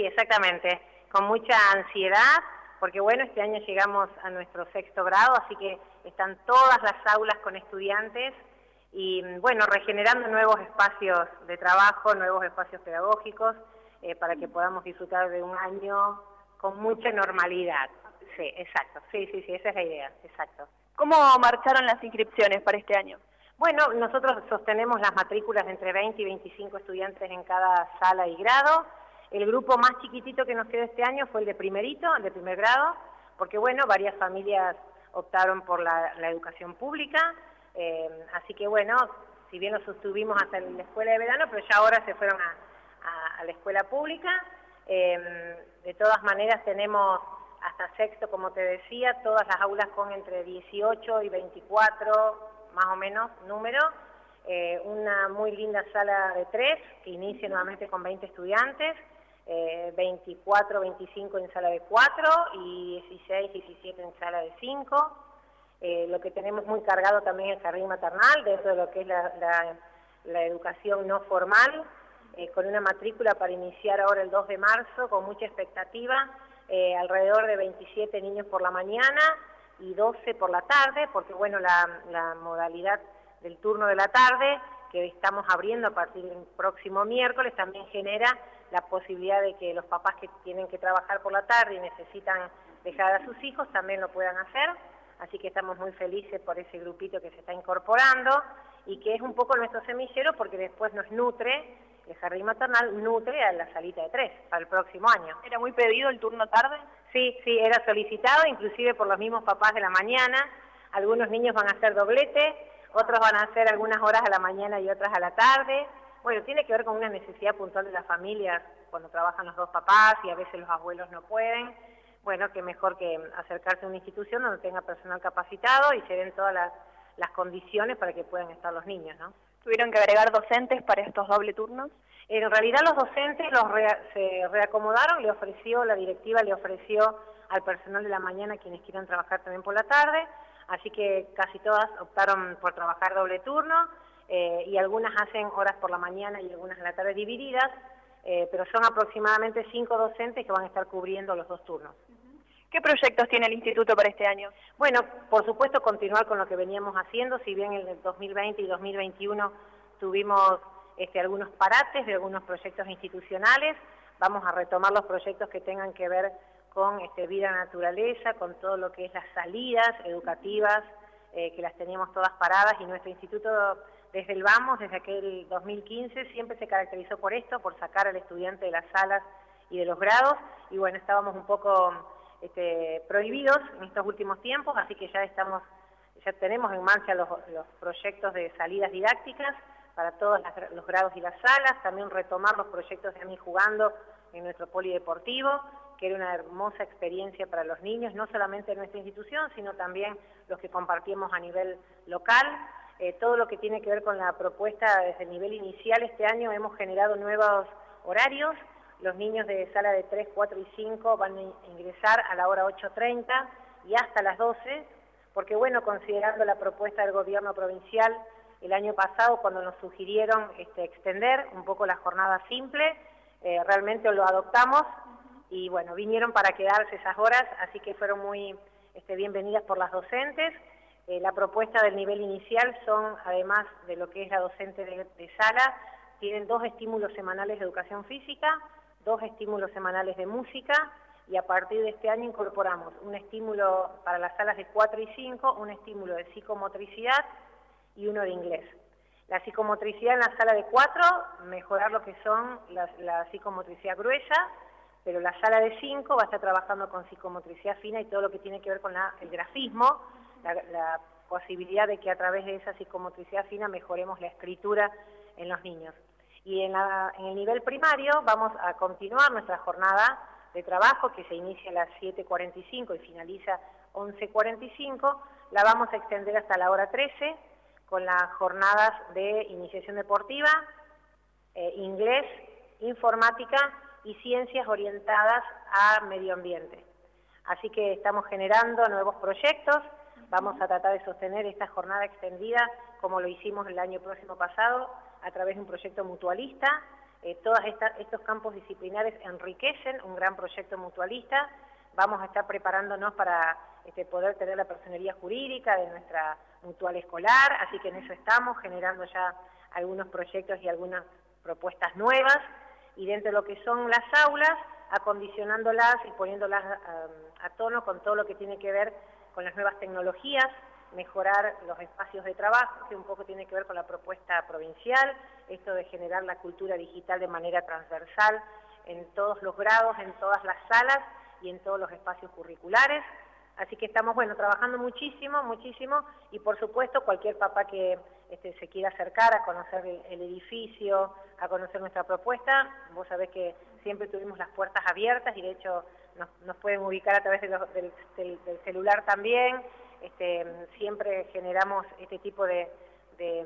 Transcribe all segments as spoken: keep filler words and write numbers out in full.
exactamente, con mucha ansiedad, porque bueno, este año llegamos a nuestro sexto grado, así que están todas las aulas con estudiantes y bueno, regenerando nuevos espacios de trabajo, nuevos espacios pedagógicos, eh, para que podamos disfrutar de un año con mucha normalidad. Sí, exacto, sí, sí, sí, esa es la idea, exacto. ¿Cómo marcharon las inscripciones para este año? Bueno, nosotros sostenemos las matrículas de entre veinte y veinticinco estudiantes en cada sala y grado. El grupo más chiquitito que nos quedó este año fue el de primerito, el de primer grado, porque bueno, varias familias optaron por la, la educación pública, eh, así que bueno, si bien lo sostuvimos hasta la escuela de verano, pero ya ahora se fueron a, a, a la escuela pública. Eh, de todas maneras tenemos hasta sexto, como te decía, todas las aulas con entre dieciocho y veinticuatro, más o menos, número. Eh, una muy linda sala de tres, que inicia nuevamente con veinte estudiantes, eh, veinticuatro, veinticinco en sala de cuatro y dieciséis, diecisiete en sala de cinco. Eh, lo que tenemos muy cargado también es el jardín maternal, dentro de lo que es la, la, la educación no formal, eh, con una matrícula para iniciar ahora el dos de marzo, con mucha expectativa, eh, alrededor de veintisiete niños por la mañana y doce por la tarde, porque bueno, la, la modalidad del turno de la tarde, que estamos abriendo a partir del próximo miércoles, también genera la posibilidad de que los papás que tienen que trabajar por la tarde y necesitan dejar a sus hijos también lo puedan hacer, así que estamos muy felices por ese grupito que se está incorporando y que es un poco nuestro semillero porque después nos nutre, el jardín maternal nutre a la salita de tres para el próximo año. ¿Era muy pedido el turno tarde? Sí, sí, era solicitado, inclusive por los mismos papás de la mañana. Algunos niños van a hacer doblete, otros van a hacer algunas horas a la mañana y otras a la tarde. Bueno, tiene que ver con una necesidad puntual de las familias cuando trabajan los dos papás y a veces los abuelos no pueden. Bueno, que mejor que acercarse a una institución donde tenga personal capacitado y se den todas las, las condiciones para que puedan estar los niños, ¿no? ¿Tuvieron que agregar docentes para estos doble turnos? En realidad los docentes los re, se reacomodaron, le ofreció, la directiva le ofreció al personal de la mañana quienes quieran trabajar también por la tarde, así que casi todas optaron por trabajar doble turno, eh, y algunas hacen horas por la mañana y algunas en la tarde divididas, eh, pero son aproximadamente cinco docentes que van a estar cubriendo los dos turnos. ¿Qué proyectos tiene el instituto para este año? Bueno, por supuesto continuar con lo que veníamos haciendo, si bien en el dos mil veinte y dos mil veintiuno tuvimos este, algunos parates de algunos proyectos institucionales, vamos a retomar los proyectos que tengan que ver con este, vida naturaleza, con todo lo que es las salidas educativas, eh, que las teníamos todas paradas y nuestro instituto desde el vamos, desde aquel dos mil quince, siempre se caracterizó por esto, por sacar al estudiante de las salas y de los grados, y bueno, estábamos un poco Este, prohibidos en estos últimos tiempos, así que ya estamos, ya tenemos en marcha los, los proyectos de salidas didácticas para todos las, los grados y las salas, también retomar los proyectos de A mí Jugando en nuestro polideportivo, que era una hermosa experiencia para los niños, no solamente en nuestra institución, sino también los que compartimos a nivel local. Eh, todo lo que tiene que ver con la propuesta desde el nivel inicial, este año hemos generado nuevos horarios. Los niños de sala de tres, cuatro y cinco van a ingresar a la hora ocho treinta y hasta las doce, porque bueno, considerando la propuesta del gobierno provincial el año pasado cuando nos sugirieron este, extender un poco la jornada simple, eh, realmente lo adoptamos y bueno, vinieron para quedarse esas horas, así que fueron muy este, bienvenidas por las docentes. Eh, la propuesta del nivel inicial son, además de lo que es la docente de, de sala, tienen dos estímulos semanales de educación física, dos estímulos semanales de música y a partir de este año incorporamos un estímulo para las salas de cuatro y cinco, un estímulo de psicomotricidad y uno de inglés. La psicomotricidad en la sala de cuatro, mejorar lo que son la, la psicomotricidad gruesa, pero la sala de cinco va a estar trabajando con psicomotricidad fina y todo lo que tiene que ver con la, el grafismo, la, la posibilidad de que a través de esa psicomotricidad fina mejoremos la escritura en los niños. Y en, la, en el nivel primario vamos a continuar nuestra jornada de trabajo que se inicia a las siete cuarenta y cinco y finaliza once cuarenta y cinco, la vamos a extender hasta la hora trece con las jornadas de iniciación deportiva, eh, inglés, informática y ciencias orientadas a medio ambiente. Así que estamos generando nuevos proyectos, vamos a tratar de sostener esta jornada extendida como lo hicimos el año próximo pasado, a través de un proyecto mutualista, Eh, todos estos campos disciplinares enriquecen un gran proyecto mutualista. Vamos a estar preparándonos para este, poder tener la personería jurídica de nuestra mutual escolar, así que en eso estamos, generando ya algunos proyectos y algunas propuestas nuevas, y dentro de lo que son las aulas, acondicionándolas y poniéndolas a, a tono con todo lo que tiene que ver con las nuevas tecnologías, mejorar los espacios de trabajo, que un poco tiene que ver con la propuesta provincial, esto de generar la cultura digital de manera transversal en todos los grados, en todas las salas y en todos los espacios curriculares. Así que estamos, bueno, trabajando muchísimo, muchísimo, y por supuesto cualquier papá que este, se quiera acercar a conocer el, el edificio, a conocer nuestra propuesta, vos sabés que siempre tuvimos las puertas abiertas y de hecho nos, nos pueden ubicar a través de los, del, del, del celular también. Este, siempre generamos este tipo de, de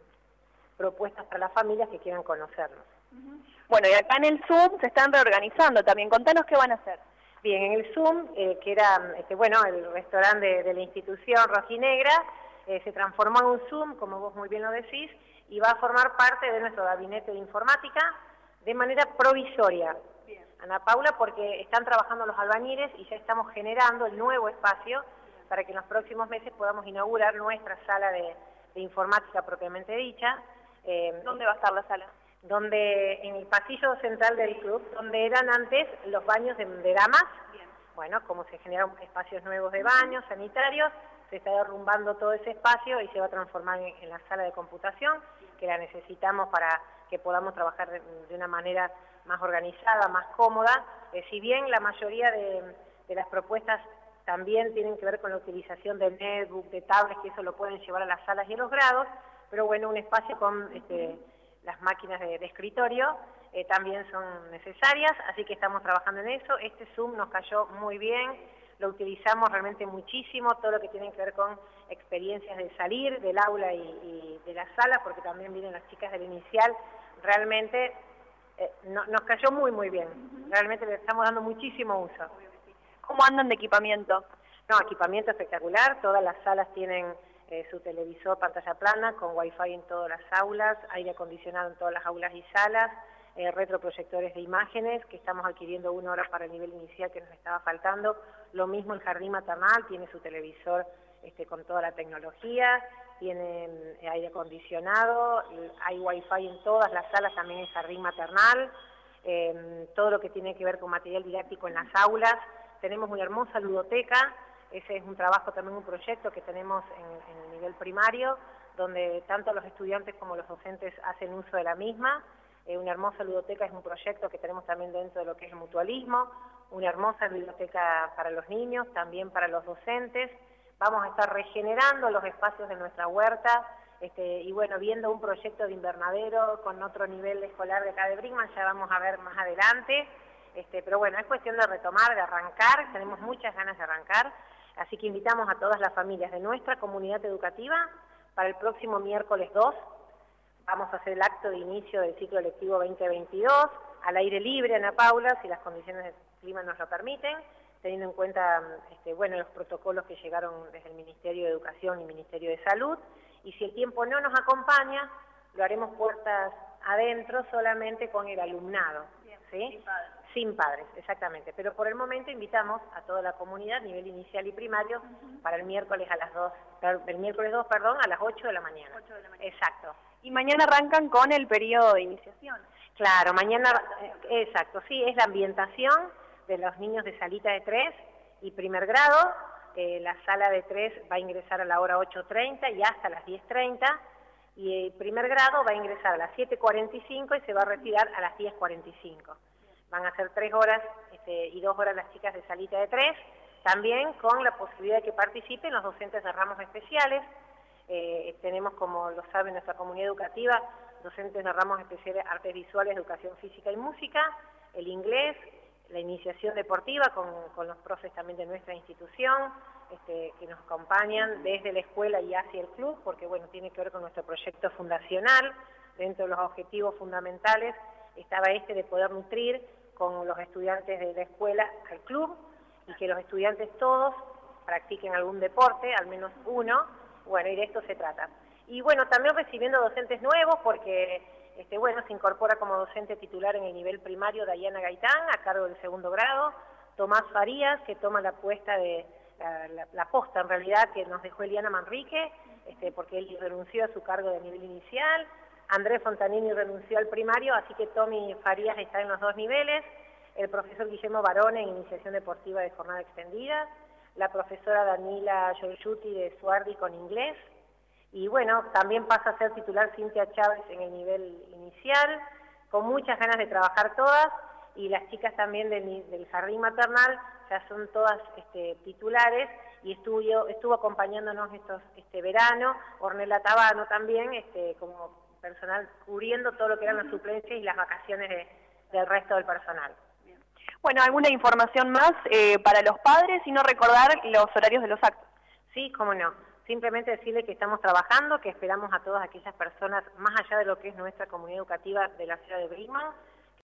um, propuestas para las familias que quieran conocernos. Bueno, y acá en el Zoom se están reorganizando también. Contanos qué van a hacer. Bien, en el Zoom, eh, que era este, bueno, el restaurante de, de la institución Rojinegra, eh, se transformó en un Zoom, como vos muy bien lo decís, y va a formar parte de nuestro gabinete de informática de manera provisoria. Bien. Ana Paula, porque están trabajando los albañiles y ya estamos generando el nuevo espacio para que en los próximos meses podamos inaugurar nuestra sala de, de informática propiamente dicha. Eh, ¿Dónde va a estar la sala? Donde en el pasillo central del club, donde eran antes los baños de, de damas. Bien. Bueno, como se generaron espacios nuevos de baños, sanitarios, se está derrumbando todo ese espacio y se va a transformar en, en la sala de computación, que la necesitamos para que podamos trabajar de, de una manera más organizada, más cómoda. Eh, si bien la mayoría de, de las propuestas también tienen que ver con la utilización de netbook, de tablets, que eso lo pueden llevar a las salas y a los grados, pero bueno, un espacio con este, las máquinas de, de escritorio eh, también son necesarias, así que estamos trabajando en eso. Este Zoom nos cayó muy bien, lo utilizamos realmente muchísimo, todo lo que tiene que ver con experiencias de salir del aula y, y de la sala, porque también vienen las chicas del inicial, realmente eh, no, nos cayó muy muy bien, realmente le estamos dando muchísimo uso. ¿Cómo andan de equipamiento? No, equipamiento espectacular, todas las salas tienen eh, su televisor, pantalla plana, con wifi en todas las aulas, aire acondicionado en todas las aulas y salas, eh, retroproyectores de imágenes, que estamos adquiriendo una hora para el nivel inicial que nos estaba faltando. Lo mismo el jardín maternal, tiene su televisor este, con toda la tecnología, tiene eh, aire acondicionado, hay wifi en todas las salas, también el jardín maternal, eh, todo lo que tiene que ver con material didáctico en las aulas. Tenemos una hermosa ludoteca, ese es un trabajo, también un proyecto que tenemos en, en el nivel primario, donde tanto los estudiantes como los docentes hacen uso de la misma. Eh, una hermosa ludoteca es un proyecto que tenemos también dentro de lo que es el mutualismo, una hermosa biblioteca para los niños, también para los docentes. Vamos a estar regenerando los espacios de nuestra huerta, este, y bueno, viendo un proyecto de invernadero con otro nivel escolar de acá de Brinkmann, ya vamos a ver más adelante. Este, pero bueno, es cuestión de retomar, de arrancar, tenemos muchas ganas de arrancar, así que invitamos a todas las familias de nuestra comunidad educativa para el próximo miércoles dos, vamos a hacer el acto de inicio del ciclo lectivo veinte veintidós, al aire libre, Ana Paula, si las condiciones del clima nos lo permiten, teniendo en cuenta este, bueno, los protocolos que llegaron desde el Ministerio de Educación y Ministerio de Salud, y si el tiempo no nos acompaña, lo haremos puertas adentro solamente con el alumnado. ¿Sí? Sin padres. Sin padres, exactamente. Pero por el momento invitamos a toda la comunidad, nivel inicial y primario, uh-huh. para el miércoles a las dos, el miércoles dos, perdón, a las ocho de la mañana. ocho de la mañana. Exacto. Y mañana arrancan con el periodo de iniciación. Claro, mañana, eh, exacto, sí, es la ambientación de los niños de salita de tres y primer grado. Eh, la sala de tres va a ingresar a la hora ocho treinta y hasta las diez treinta. Y el primer grado va a ingresar a las siete cuarenta y cinco y se va a retirar a las diez cuarenta y cinco. Van a ser tres horas este, y dos horas las chicas de salita de tres, también con la posibilidad de que participen los docentes de ramos especiales. Eh, tenemos, como lo sabe nuestra comunidad educativa, docentes de ramos especiales, artes visuales, educación física y música, el inglés, la iniciación deportiva con, con los profes también de nuestra institución, este, que nos acompañan desde la escuela y hacia el club, porque bueno, tiene que ver con nuestro proyecto fundacional. Dentro de los objetivos fundamentales estaba este de poder nutrir con los estudiantes de la escuela al club y que los estudiantes todos practiquen algún deporte, al menos uno, bueno, y de esto se trata. Y bueno, también recibiendo docentes nuevos porque Este, bueno, se incorpora como docente titular en el nivel primario Dayana Gaitán, a cargo del segundo grado. Tomás Farías, que toma la apuesta de, la, la, la posta en realidad, que nos dejó Eliana Manrique, este, porque él renunció a su cargo de nivel inicial. Andrés Fontanini renunció al primario, así que Tommy Farías está en los dos niveles. El profesor Guillermo Barone en iniciación deportiva de jornada extendida. La profesora Danila Giorgiuti de Suardi con inglés. Y bueno, también pasa a ser titular Cintia Chávez en el nivel inicial, con muchas ganas de trabajar todas, y las chicas también del, del jardín maternal ya son todas este, titulares, y estuvo, estuvo acompañándonos estos, este verano, Ornella Tabano también, este, como personal, cubriendo todo lo que eran las suplencias y las vacaciones de, del resto del personal. Bien. Bueno, ¿alguna información más eh, para los padres y no recordar los horarios de los actos? Sí, cómo no. Simplemente decirle que estamos trabajando, que esperamos a todas aquellas personas, más allá de lo que es nuestra comunidad educativa de la ciudad de Brinkmann,